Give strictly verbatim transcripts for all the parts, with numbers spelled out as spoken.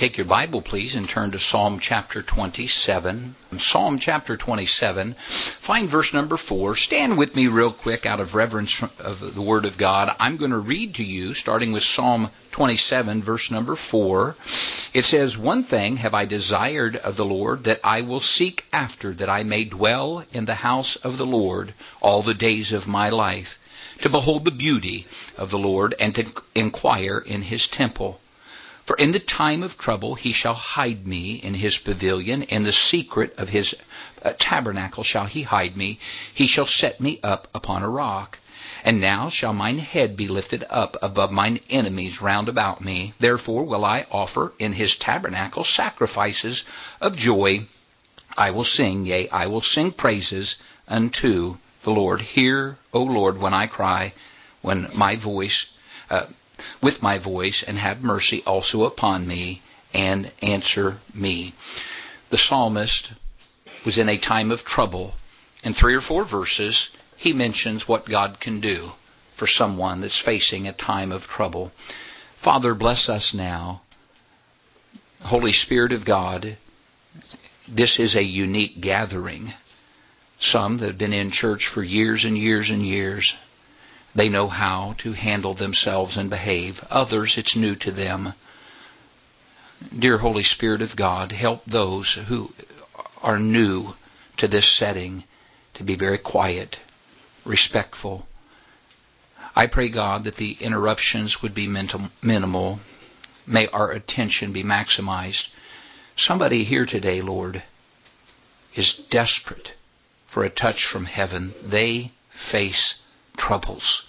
Take your Bible, please, and turn to Psalm chapter twenty-seven. Psalm chapter twenty-seven, find verse number four. Stand with me real quick out of reverence of the Word of God. I'm going to read to you, starting with Psalm twenty-seven, verse number four. It says, "One thing have I desired of the Lord, that I will seek after, that I may dwell in the house of the Lord all the days of my life, to behold the beauty of the Lord, and to inquire in his temple. For in the time of trouble he shall hide me in his pavilion. In the secret of his uh, tabernacle shall he hide me. He shall set me up upon a rock. And now shall mine head be lifted up above mine enemies round about me. Therefore will I offer in his tabernacle sacrifices of joy. I will sing, yea, I will sing praises unto the Lord. Hear, O Lord, when I cry, when my voice... Uh, with my voice, and have mercy also upon me, and answer me." The psalmist was in a time of trouble. In three or four verses, he mentions what God can do for someone that's facing a time of trouble. Father, bless us now. Holy Spirit of God, this is a unique gathering. Some that have been in church for years and years and years, they know how to handle themselves and behave. Others, it's new to them. Dear Holy Spirit of God, help those who are new to this setting to be very quiet, respectful. I pray, God, that the interruptions would be minimal. May our attention be maximized. Somebody here today, Lord, is desperate for a touch from heaven. They face troubles,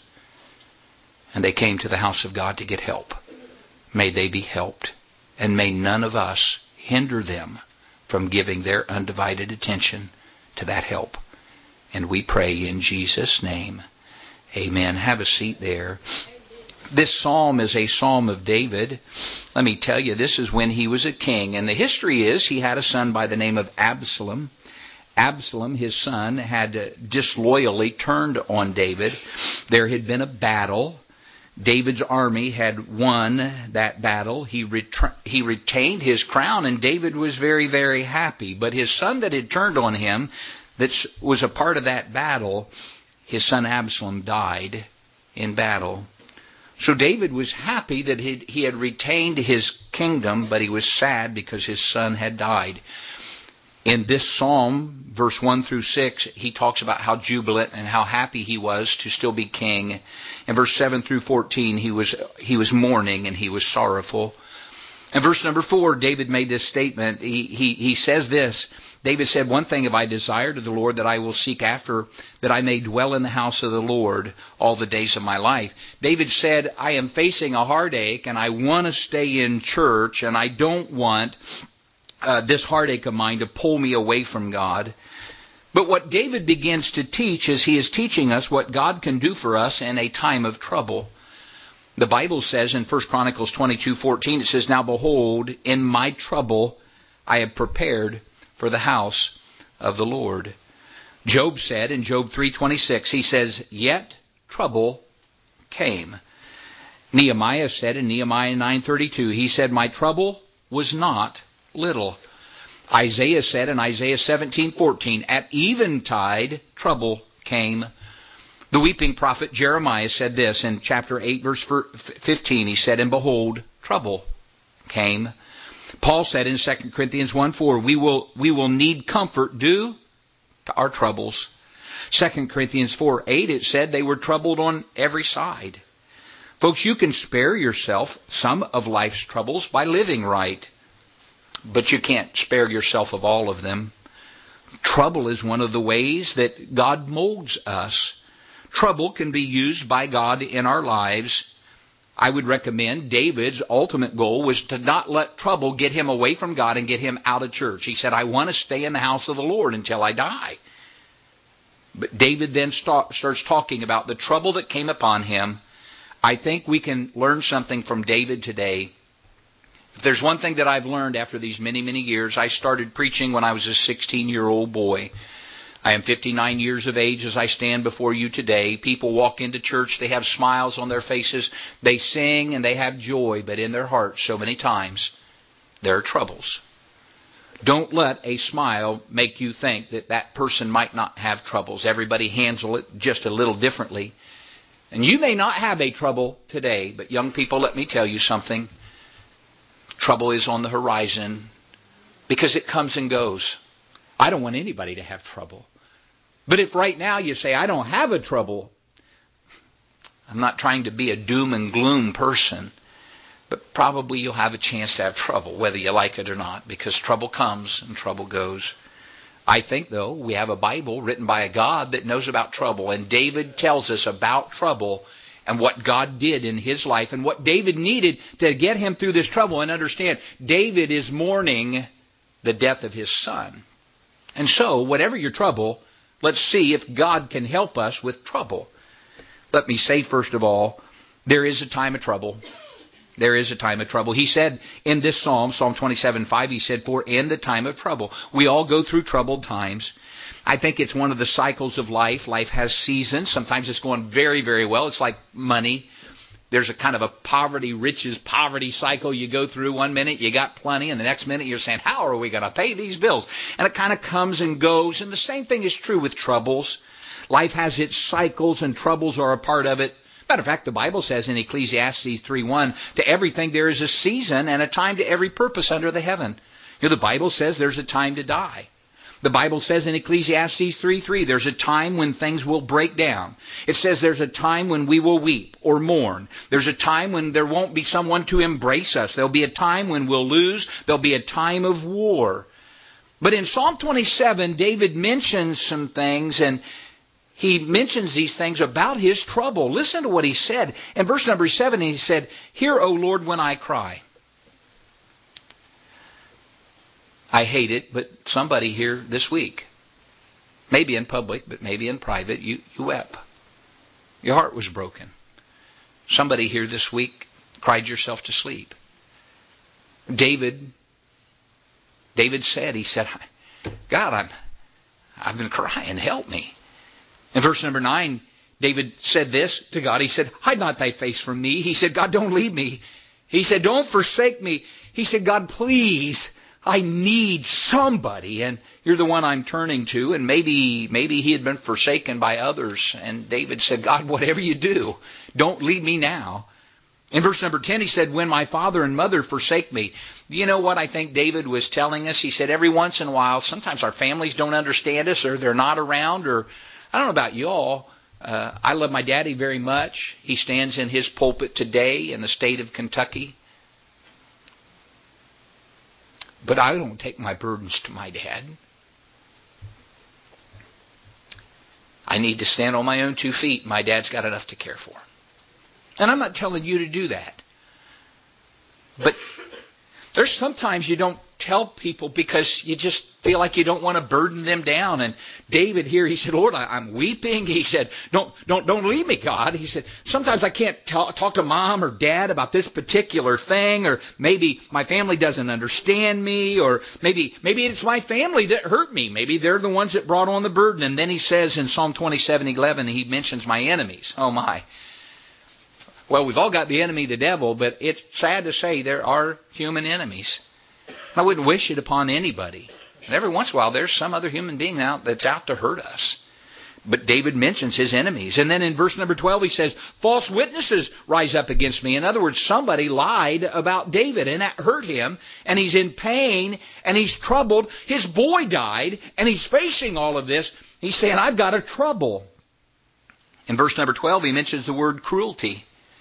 and they came to the house of God to get help. May they be helped, and may none of us hinder them from giving their undivided attention to that help. And we pray in Jesus' name. Amen. Have a seat there. This psalm is a psalm of David. Let me tell you, this is when he was a king, and the history is he had a son by the name of Absalom. Absalom, his son, had disloyally turned on David. There had been a battle. David's army had won that battle. He, ret- he retained his crown, and David was very, very happy. But his son that had turned on him, that was a part of that battle, his son Absalom died in battle. So David was happy that he he had retained his kingdom, but he was sad because his son had died. In this psalm, verse one through six, he talks about how jubilant and how happy he was to still be king. In verse seven through fourteen, he was he was mourning and he was sorrowful. In verse number four, David made this statement. He, he, he says this. David said, "One thing have I desired of the Lord, that I will seek after, that I may dwell in the house of the Lord all the days of my life." David said, I am facing a heartache, and I want to stay in church, and I don't want Uh, this heartache of mine to pull me away from God. But what David begins to teach is he is teaching us what God can do for us in a time of trouble. The Bible says in First Chronicles twenty-two fourteen, it says, "Now behold, in my trouble I have prepared for the house of the Lord." Job said in Job three twenty-six, he says, "Yet trouble came." Nehemiah said in Nehemiah nine thirty-two, he said, "My trouble was not little." Isaiah said in Isaiah seventeen fourteen, "At eventide trouble came." The weeping prophet Jeremiah said this in chapter eight verse fifteen. He said, "And behold, trouble came." Paul said in Second Corinthians one four, we will we will need comfort due to our troubles. Second Corinthians four eight, it said they were troubled on every side. Folks, you can spare yourself some of life's troubles by living right, but you can't spare yourself of all of them. Trouble is one of the ways that God molds us. Trouble can be used by God in our lives. I would recommend David's ultimate goal was to not let trouble get him away from God and get him out of church. He said, I want to stay in the house of the Lord until I die. But David then start, starts talking about the trouble that came upon him. I think we can learn something from David today. If there's one thing that I've learned after these many, many years, I started preaching when I was a sixteen-year-old boy. I am fifty-nine years of age as I stand before you today. People walk into church, they have smiles on their faces, they sing and they have joy, but in their hearts so many times there are troubles. Don't let a smile make you think that that person might not have troubles. Everybody handles it just a little differently. And you may not have a trouble today, but young people, let me tell you something. Trouble is on the horizon because it comes and goes. I don't want anybody to have trouble. But if right now you say, I don't have a trouble, I'm not trying to be a doom and gloom person, but probably you'll have a chance to have trouble, whether you like it or not, because trouble comes and trouble goes. I think, though, we have a Bible written by a God that knows about trouble, and David tells us about trouble and what God did in his life and what David needed to get him through this trouble. And understand, David is mourning the death of his son. And so, whatever your trouble, let's see if God can help us with trouble. Let me say, first of all, there is a time of trouble. There is a time of trouble. He said in this psalm, Psalm twenty-seven five, he said, for in the time of trouble. We all go through troubled times. I think it's one of the cycles of life. Life has seasons. Sometimes it's going very, very well. It's like money. There's a kind of a poverty, riches, poverty cycle you go through. One minute you got plenty, and the next minute you're saying, how are we going to pay these bills? And it kind of comes and goes. And the same thing is true with troubles. Life has its cycles, and troubles are a part of it. Matter of fact, the Bible says in Ecclesiastes three one, to everything there is a season and a time to every purpose under the heaven. You know, the Bible says there's a time to die. The Bible says in Ecclesiastes three three, there's a time when things will break down. It says there's a time when we will weep or mourn. There's a time when there won't be someone to embrace us. There'll be a time when we'll lose. There'll be a time of war. But in Psalm twenty-seven, David mentions some things, and he mentions these things about his trouble. Listen to what he said. In verse number seven, he said, hear, O Lord, when I cry. I hate it, but somebody here this week, maybe in public, but maybe in private, you, you wept. Your heart was broken. Somebody here this week cried yourself to sleep. David, David said, he said, God, I'm, I've been crying, help me. In verse number nine, David said this to God. He said, hide not thy face from me. He said, God, don't leave me. He said, don't forsake me. He said, God, please, I need somebody. And you're the one I'm turning to. And maybe, maybe he had been forsaken by others. And David said, God, whatever you do, don't leave me now. In verse number ten, he said, when my father and mother forsake me. You know what I think David was telling us? He said, every once in a while, sometimes our families don't understand us, or they're not around, or I don't know about y'all. Uh, I love my daddy very much. He stands in his pulpit today in the state of Kentucky. But I don't take my burdens to my dad. I need to stand on my own two feet. My dad's got enough to care for. And I'm not telling you to do that. But there's sometimes you don't tell people because you just feel like you don't want to burden them down. And David here, he said, Lord, I, I'm weeping. He said, don't, don't, don't leave me, God. He said, sometimes I can't talk, talk to mom or dad about this particular thing, or maybe my family doesn't understand me, or maybe, maybe it's my family that hurt me. Maybe they're the ones that brought on the burden. And then he says in Psalm twenty-seven eleven, he mentions my enemies. Oh my. Well, we've all got the enemy, the devil, but it's sad to say there are human enemies. I wouldn't wish it upon anybody. And every once in a while, there's some other human being out that's out to hurt us. But David mentions his enemies. And then in verse number twelve, he says, false witnesses rise up against me. In other words, somebody lied about David, and that hurt him. And he's in pain, and he's troubled. His boy died, and he's facing all of this. He's saying, I've got a trouble. In verse number twelve, he mentions the word cruelty.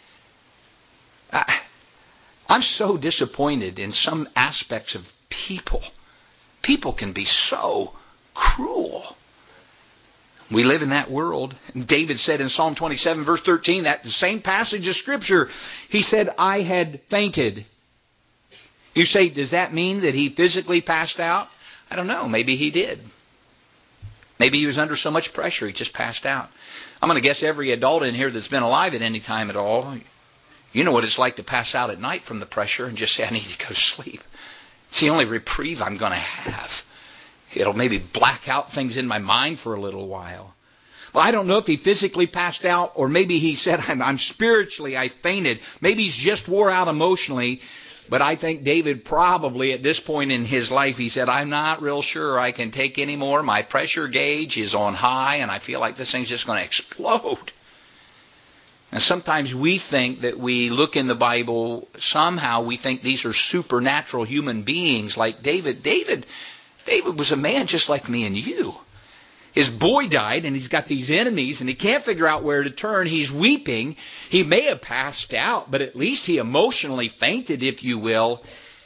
I, I'm so disappointed in some aspects of people. People can be so cruel. We live in that world. David said in Psalm twenty-seven, verse thirteen, that same passage of Scripture, he said, I had fainted. You say, does that mean that he physically passed out? I don't know. Maybe he did. Maybe he was under so much pressure he just passed out. I'm going to guess every adult in here that's been alive at any time at all, you know what it's like to pass out at night from the pressure and just say, I need to go to sleep. It's the only reprieve I'm going to have. It'll maybe black out things in my mind for a little while. Well, I don't know if he physically passed out, or maybe he said, I'm, I'm spiritually, I fainted. Maybe he's just wore out emotionally. But I think David probably at this point in his life, he said, I'm not real sure I can take any more. My pressure gauge is on high, and I feel like this thing's just going to explode. And sometimes we think that we look in the Bible, somehow we think these are supernatural human beings like David. David, David was a man just like me and you. His boy died, and he's got these enemies, and he can't figure out where to turn. He's weeping. He may have passed out, but at least he emotionally fainted, if you will.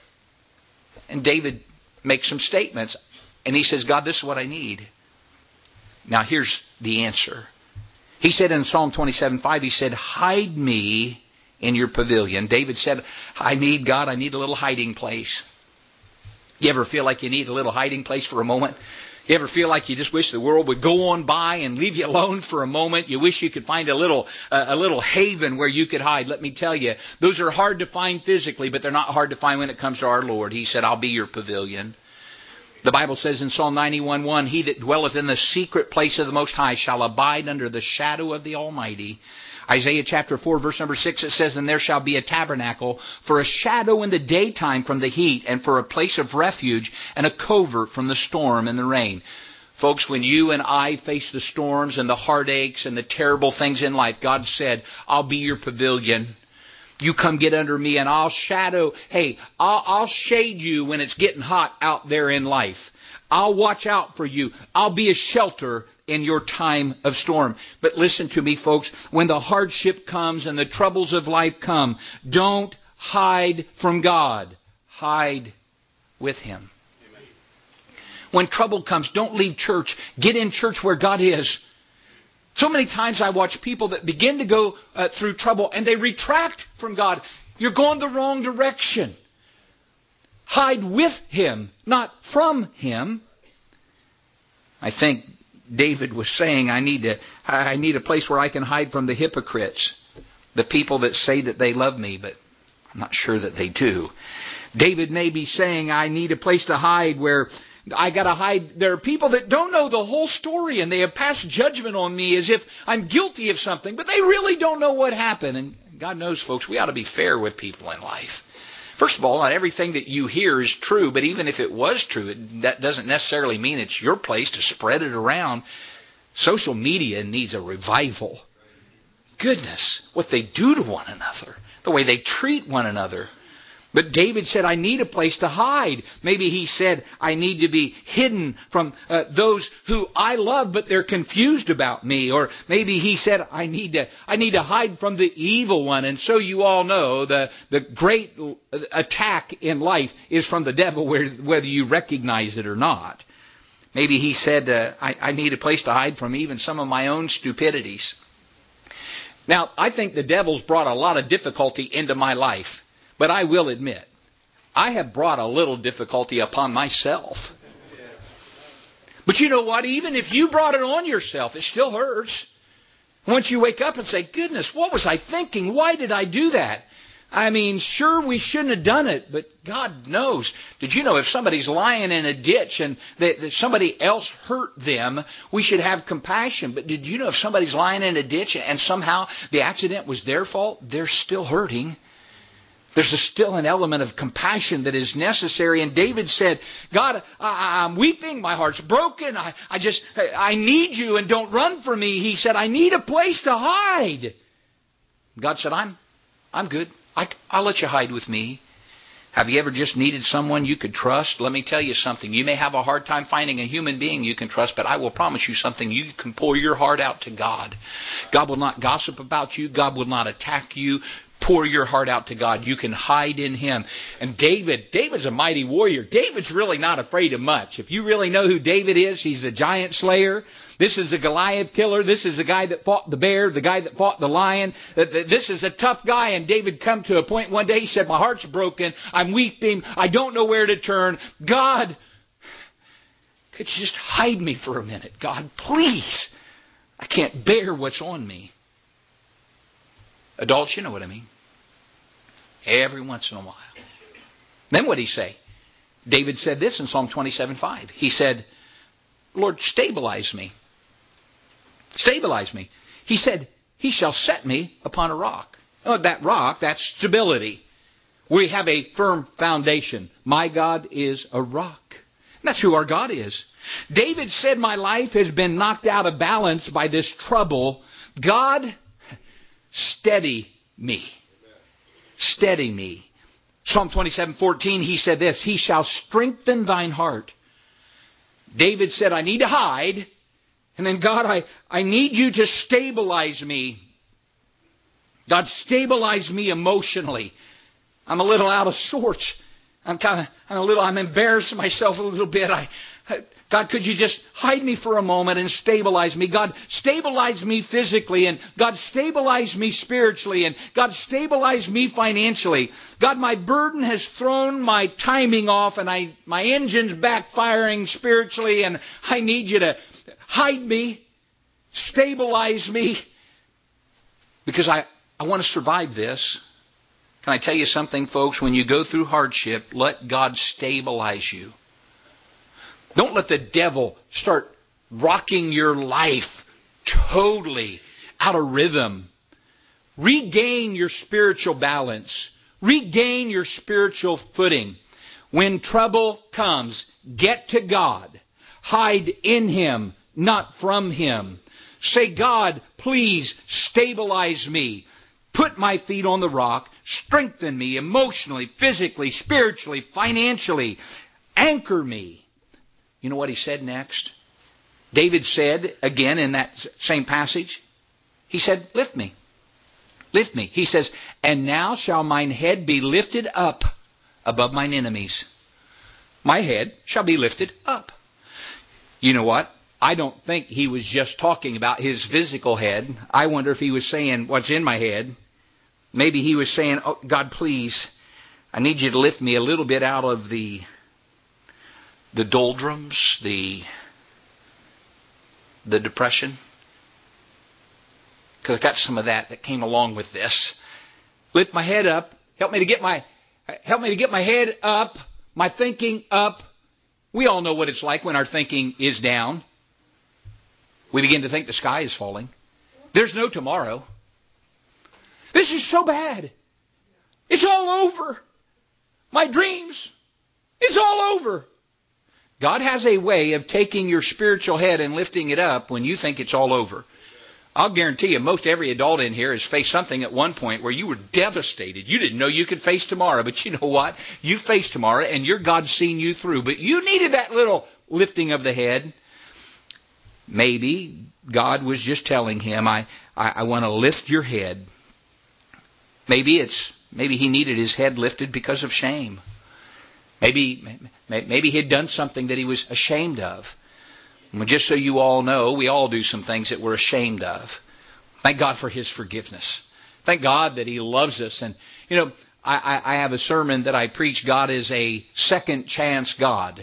And David makes some statements, and he says, God, this is what I need. Now, here's the answer. He said in Psalm twenty-seven five, he said, hide me in your pavilion. David said, I need, God, I need a little hiding place. You ever feel like you need a little hiding place for a moment? You ever feel like you just wish the world would go on by and leave you alone for a moment? You wish you could find a little uh, a little haven where you could hide. Let me tell you, those are hard to find physically, but they're not hard to find when it comes to our Lord. He said, I'll be your pavilion. The Bible says in Psalm ninety-one one, he that dwelleth in the secret place of the Most High shall abide under the shadow of the Almighty. Isaiah chapter four, verse number six, it says, and there shall be a tabernacle for a shadow in the daytime from the heat, and for a place of refuge and a covert from the storm and the rain. Folks, when you and I face the storms and the heartaches and the terrible things in life, God said, I'll be your pavilion. You come get under me and I'll shadow, hey, I'll, I'll shade you when it's getting hot out there in life. I'll watch out for you. I'll be a shelter in your time of storm. But listen to me, folks. When the hardship comes and the troubles of life come, don't hide from God. Hide with Him. Amen. When trouble comes, don't leave church. Get in church where God is. So many times I watch people that begin to go uh, through trouble and they retract from God. You're going the wrong direction. Hide with Him, not from Him. I think David was saying, I need to, I need a place where I can hide from the hypocrites, the people that say that they love me, but I'm not sure that they do. David may be saying, I need a place to hide where I got to hide. There are people that don't know the whole story, and they have passed judgment on me as if I'm guilty of something, but they really don't know what happened. And God knows, folks, we ought to be fair with people in life. First of all, not everything that you hear is true, but even if it was true, it, that doesn't necessarily mean it's your place to spread it around. Social media needs a revival. Goodness, what they do to one another, the way they treat one another. But David said, I need a place to hide. Maybe he said, I need to be hidden from uh, those who I love, but they're confused about me. Or maybe he said, I need to I need to hide from the evil one. And so you all know the, the great attack in life is from the devil, whether you recognize it or not. Maybe he said, uh, I, I need a place to hide from even some of my own stupidities. Now, I think the devil's brought a lot of difficulty into my life. But I will admit, I have brought a little difficulty upon myself. But you know what? Even if you brought it on yourself, it still hurts. Once you wake up and say, goodness, what was I thinking? Why did I do that? I mean, sure, we shouldn't have done it, but God knows. Did you know if somebody's lying in a ditch and that, that somebody else hurt them, we should have compassion. But did you know if somebody's lying in a ditch and somehow the accident was their fault, they're still hurting? There's a still an element of compassion that is necessary. And David said, God, I, I'm weeping. My heart's broken. I, I just, I need you and don't run from me. He said, I need a place to hide. God said, I'm, I'm good. I, I'll let you hide with me. Have you ever just needed someone you could trust? Let me tell you something. You may have a hard time finding a human being you can trust, but I will promise you something. You can pour your heart out to God. God will not gossip about you. God will not attack you. Pour your heart out to God. You can hide in Him. And David, David's a mighty warrior. David's really not afraid of much. If you really know who David is, he's the giant slayer. This is the Goliath killer. This is the guy that fought the bear, the guy that fought the lion. This is a tough guy. And David come to a point one day, he said, my heart's broken. I'm weeping. I don't know where to turn. God, could you just hide me for a minute? God, please. I can't bear what's on me. Adults, you know what I mean. Every once in a while. Then what did he say? David said this in Psalm twenty-seven five. He said, Lord, stabilize me. Stabilize me. He said, He shall set me upon a rock. Oh, that rock, that's stability. We have a firm foundation. My God is a rock. That's who our God is. David said, my life has been knocked out of balance by this trouble. God, steady me. Steady me. Psalm twenty-seven fourteen, he said this, he shall strengthen thine heart. David said, I need to hide. And then, God, I, I need you to stabilize me. God, stabilize me emotionally. I'm a little out of sorts. I'm kind of, I'm a little, I'm embarrassing myself a little bit. I, I, God, could you just hide me for a moment and stabilize me? God, stabilize me physically, and God, stabilize me spiritually, and God, stabilize me financially. God, my burden has thrown my timing off, and I, my engine's backfiring spiritually, and I need you to hide me, stabilize me, because I, I want to survive this. Can I tell you something, folks? When you go through hardship, let God stabilize you. Don't let the devil start rocking your life totally out of rhythm. Regain your spiritual balance. Regain your spiritual footing. When trouble comes, get to God. Hide in Him, not from Him. Say, God, please stabilize me. Put my feet on the rock. Strengthen me emotionally, physically, spiritually, financially. Anchor me. You know what he said next? David said, again in that same passage, he said, lift me. Lift me. He says, and now shall mine head be lifted up above mine enemies. My head shall be lifted up. You know what? I don't think he was just talking about his physical head. I wonder if he was saying what's in my head. Maybe he was saying, oh, God, please, I need you to lift me a little bit out of the the doldrums, the the depression. Because I got some of that that came along with this. Lift my head up. Help me to get my help me to get my head up, my thinking up. We all know what it's like when our thinking is down. We begin to think the sky is falling. There's no tomorrow. This is so bad. It's all over. My dreams, it's all over. God has a way of taking your spiritual head and lifting it up when you think it's all over. I'll guarantee you, most every adult in here has faced something at one point where you were devastated. You didn't know you could face tomorrow, but you know what? You faced tomorrow, and your God's seen you through. But you needed that little lifting of the head. Maybe God was just telling him, I, I, I want to lift your head. Maybe it's maybe he needed his head lifted because of shame. Maybe maybe he had done something that he was ashamed of. Well, just so you all know, we all do some things that we're ashamed of. Thank God for his forgiveness. Thank God that he loves us. And, you know, I, I have a sermon that I preach, God is a second chance God.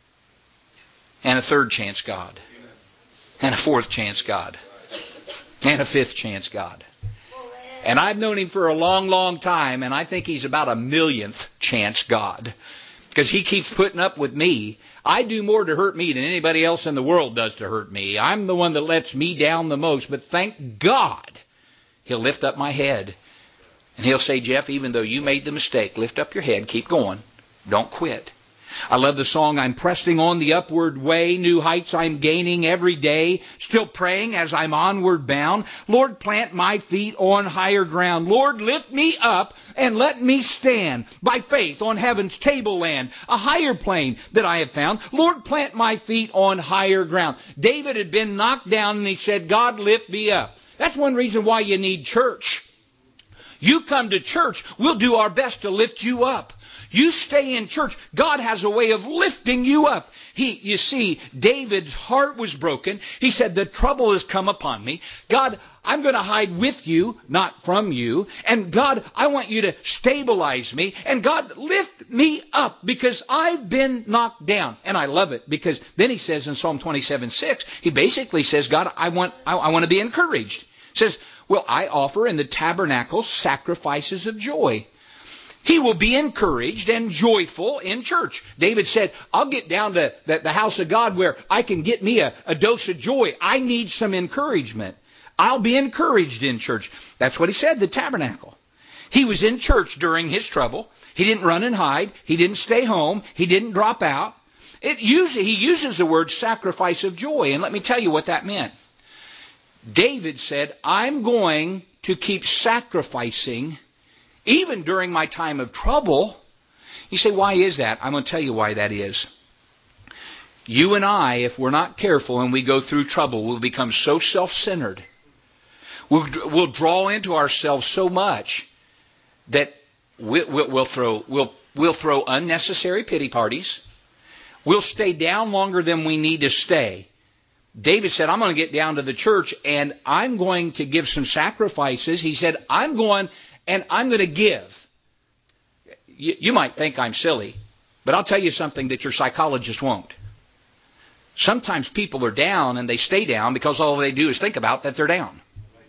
And a third chance God. And a fourth chance God. And a fifth chance God. And I've known him for a long, long time, and I think he's about a millionth chance God. Because he keeps putting up with me. I do more to hurt me than anybody else in the world does to hurt me. I'm the one that lets me down the most. But thank God he'll lift up my head. And he'll say, Jeff, even though you made the mistake, lift up your head, keep going. Don't quit. I love the song, I'm pressing on the upward way, new heights I'm gaining every day, still praying as I'm onward bound. Lord, plant my feet on higher ground. Lord, lift me up and let me stand by faith on heaven's tableland, a higher plane that I have found. Lord, plant my feet on higher ground. David had been knocked down and he said, God, lift me up. That's one reason why you need church. You come to church, we'll do our best to lift you up. You stay in church. God has a way of lifting you up. He, you see, David's heart was broken. He said, the trouble has come upon me. God, I'm going to hide with you, not from you. And God, I want you to stabilize me. And God, lift me up because I've been knocked down. And I love it because then he says in Psalm twenty-seven six, he basically says, God, I want, I, I want to be encouraged. He says, well, I offer in the tabernacle sacrifices of joy. He will be encouraged and joyful in church. David said, I'll get down to the, the house of God where I can get me a, a dose of joy. I need some encouragement. I'll be encouraged in church. That's what he said, the tabernacle. He was in church during his trouble. He didn't run and hide. He didn't stay home. He didn't drop out. It uses, he uses the word sacrifice of joy. And let me tell you what that meant. David said, I'm going to keep sacrificing even during my time of trouble. You say, why is that? I'm going to tell you why that is. You and I, if we're not careful and we go through trouble, we'll become so self-centered. We'll, we'll draw into ourselves so much that we'll, we'll, we'll throw we'll, we'll throw unnecessary pity parties. We'll stay down longer than we need to stay. David said, I'm going to get down to the church and I'm going to give some sacrifices. He said, I'm going and I'm going to give. You, you might think I'm silly, but I'll tell you something that your psychologist won't. Sometimes people are down and they stay down because all they do is think about that they're down.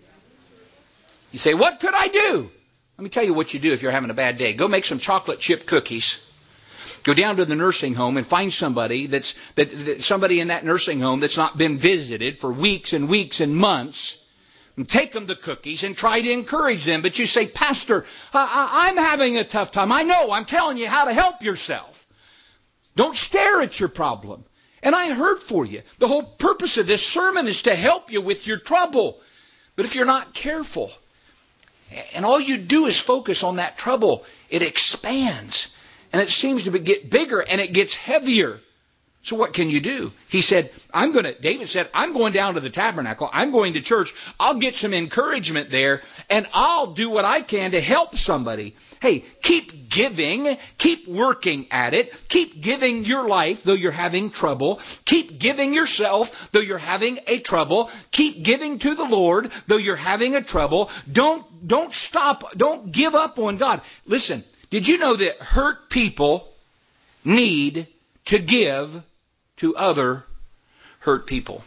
You say, what could I do? Let me tell you what you do if you're having a bad day. Go make some chocolate chip cookies. Go down to the nursing home and find somebody that's that, that somebody in that nursing home that's not been visited for weeks and weeks and months. And take them the cookies and try to encourage them. But you say, Pastor, I, I, I'm having a tough time. I know. I'm telling you how to help yourself. Don't stare at your problem. And I heard for you. The whole purpose of this sermon is to help you with your trouble. But if you're not careful, and all you do is focus on that trouble, it expands. And it seems to get bigger and it gets heavier. So what can you do? He said, I'm going to, David said, I'm going down to the tabernacle. I'm going to church. I'll get some encouragement there and I'll do what I can to help somebody. Hey, keep giving. Keep working at it. Keep giving your life though you're having trouble. Keep giving yourself though you're having a trouble. Keep giving to the Lord though you're having a trouble. Don't, don't stop. Don't give up on God. Listen, did you know that hurt people need to give to other hurt people?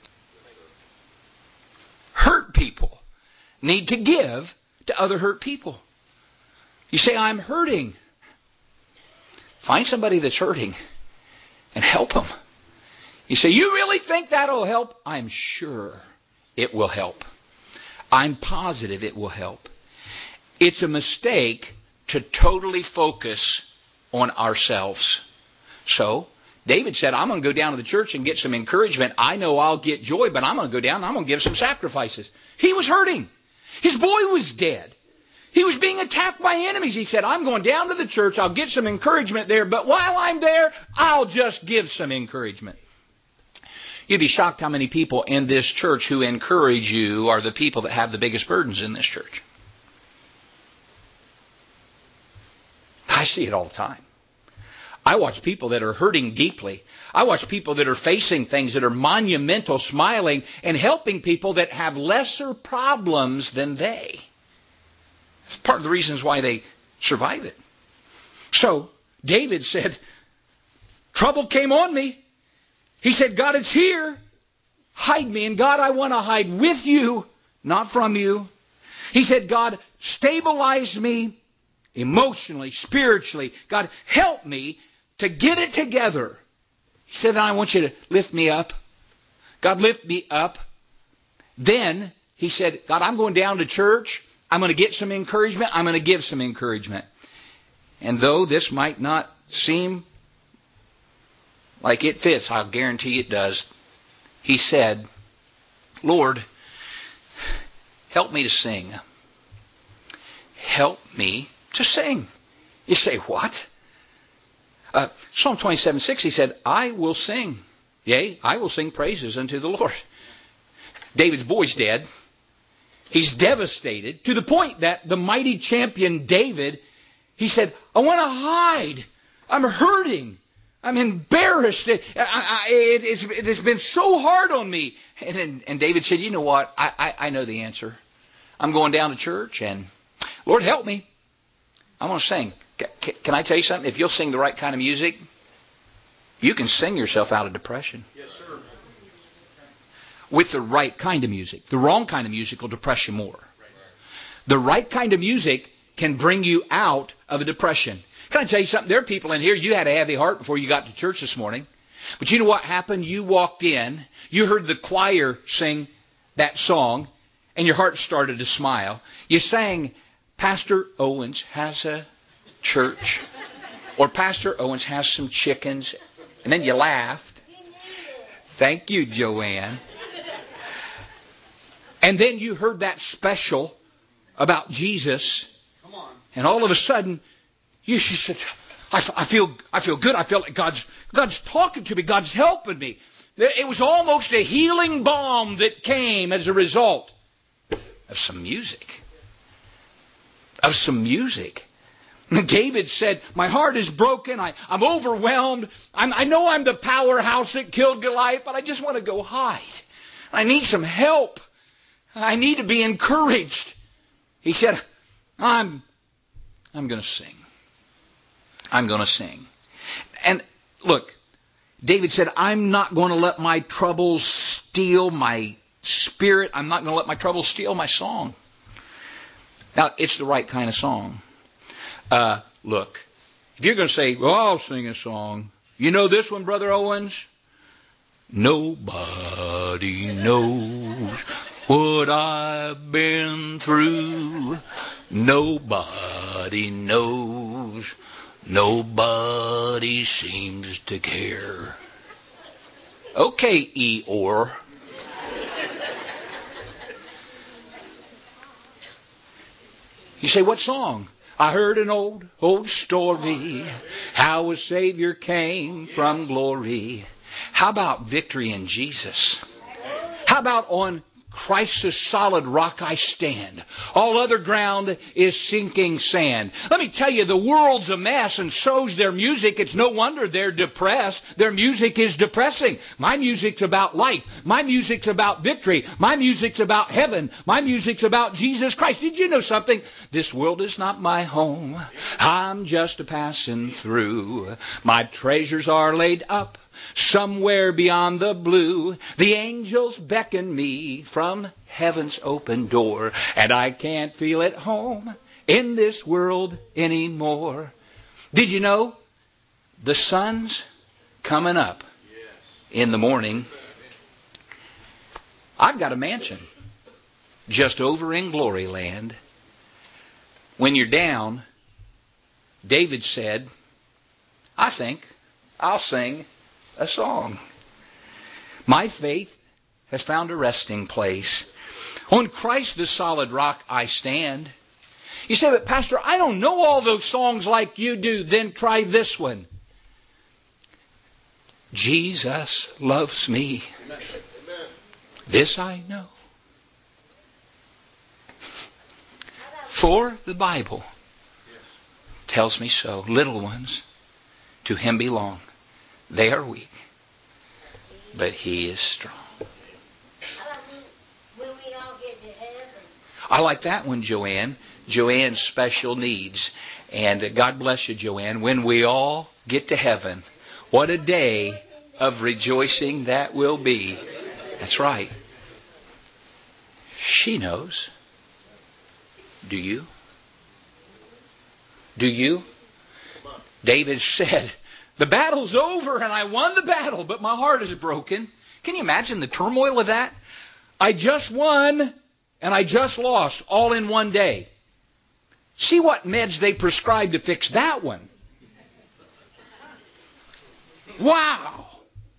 Hurt people need to give to other hurt people. You say, I'm hurting. Find somebody that's hurting and help them. You say, you really think that'll help? I'm sure it will help. I'm positive it will help. It's a mistake to totally focus on ourselves. So, David said, I'm going to go down to the church and get some encouragement. I know I'll get joy, but I'm going to go down and I'm going to give some sacrifices. He was hurting. His boy was dead. He was being attacked by enemies. He said, I'm going down to the church. I'll get some encouragement there, but while I'm there, I'll just give some encouragement. You'd be shocked how many people in this church who encourage you are the people that have the biggest burdens in this church. I see it all the time. I watch people that are hurting deeply. I watch people that are facing things that are monumental, smiling and helping people that have lesser problems than they. It's part of the reasons why they survive it. So, David said, trouble came on me. He said, God, it's here. Hide me. And God, I want to hide with you, not from you. He said, God, stabilize me emotionally, spiritually. God, help me to get it together. He said, I want you to lift me up. God, lift me up. Then he said, God, I'm going down to church. I'm going to get some encouragement. I'm going to give some encouragement. And though this might not seem like it fits, I'll guarantee it does. He said, Lord, help me to sing. Help me to sing. You say, what? Uh, Psalm twenty-seven six, he said, I will sing. Yea, I will sing praises unto the Lord. David's boy's dead. He's devastated to the point that the mighty champion David, he said, I want to hide. I'm hurting. I'm embarrassed. It, I, I, it, it's, it has been so hard on me. And, and, and David said, you know what? I, I, I know the answer. I'm going down to church and Lord, help me. I'm going to sing. Can, can I tell you something? If you'll sing the right kind of music, you can sing yourself out of depression. Yes, sir. With the right kind of music. The wrong kind of music will depress you more. The right kind of music can bring you out of a depression. Can I tell you something? There are people in here, you had a heavy heart before you got to church this morning. But you know what happened? You walked in, you heard the choir sing that song, and your heart started to smile. You sang Pastor Owens has a church, or Pastor Owens has some chickens, and then you laughed. Thank you, Joanne. And then you heard that special about Jesus, and all of a sudden, you said, I, I feel I feel good. I feel like God's God's talking to me. God's helping me. It was almost a healing balm that came as a result of some music. Of some music. David said, my heart is broken. I, I'm overwhelmed. I'm, I know I'm the powerhouse that killed Goliath, but I just want to go hide. I need some help. I need to be encouraged. He said, I'm, I'm going to sing. I'm going to sing. And look, David said, I'm not going to let my troubles steal my spirit. I'm not going to let my troubles steal my song. Now, it's the right kind of song. Uh, look, if you're going to say, well, I'll sing a song. You know this one, Brother Owens? Nobody knows what I've been through. Nobody knows. Nobody seems to care. Okay, Eeyore. You say, what song? I heard an old, old story, how a Savior came from glory. How about victory in Jesus? How about on Christ's solid rock I stand? All other ground is sinking sand. Let me tell you, the world's a mess, and so's their music. It's no wonder they're depressed. Their music is depressing. My music's about life. My music's about victory. My music's about heaven. My music's about Jesus Christ. Did you know something? This world is not my home. I'm just a passing through. My treasures are laid up somewhere beyond the blue. The angels beckon me from heaven's open door, and I can't feel at home in this world anymore. Did you know the sun's coming up in the morning? I've got a mansion just over in Glory Land. When you're down, David said, I think I'll sing a song. My faith has found a resting place. On Christ the solid rock I stand. You say, but Pastor, I don't know all those songs like you do. Then try this one. Jesus loves me. Amen. This I know. For the Bible tells me so. Little ones to Him belong. They are weak, but He is strong. Will we all get to heaven? I like that one, Joanne. Joanne's special needs. And God bless you, Joanne. When we all get to heaven, what a day of rejoicing that will be. That's right. She knows. Do you? Do you? David said, the battle's over and I won the battle, but my heart is broken. Can you imagine the turmoil of that? I just won and I just lost all in one day. See what meds they prescribe to fix that one. Wow.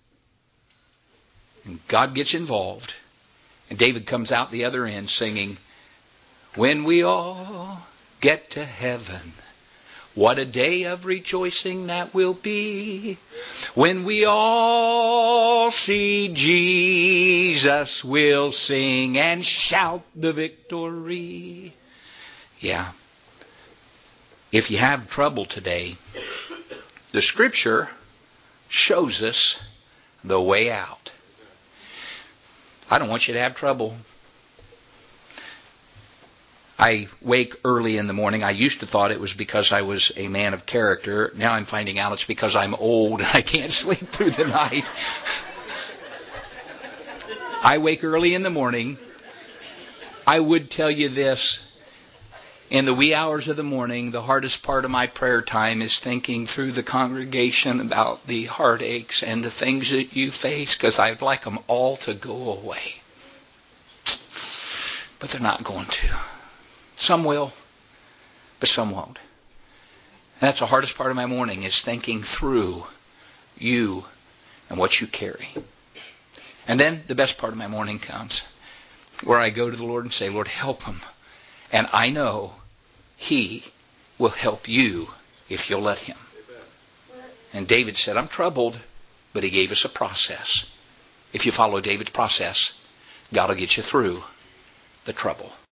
And God gets involved. And David comes out the other end singing, when we all get to heaven, what a day of rejoicing that will be. When we all see Jesus, we'll sing and shout the victory. Yeah. If you have trouble today, the Scripture shows us the way out. I don't want you to have trouble. I wake early in the morning. I used to thought it was because I was a man of character. Now I'm finding out it's because I'm old and I can't sleep through the night. I wake early in the morning. I would tell you this. In the wee hours of the morning, the hardest part of my prayer time is thinking through the congregation about the heartaches and the things that you face, because I'd like them all to go away. But they're not going to. Some will, but some won't. That's the hardest part of my morning, is thinking through you and what you carry. And then the best part of my morning comes, where I go to the Lord and say, Lord, help him. And I know He will help you if you'll let Him. And David said, I'm troubled, but he gave us a process. If you follow David's process, God will get you through the trouble.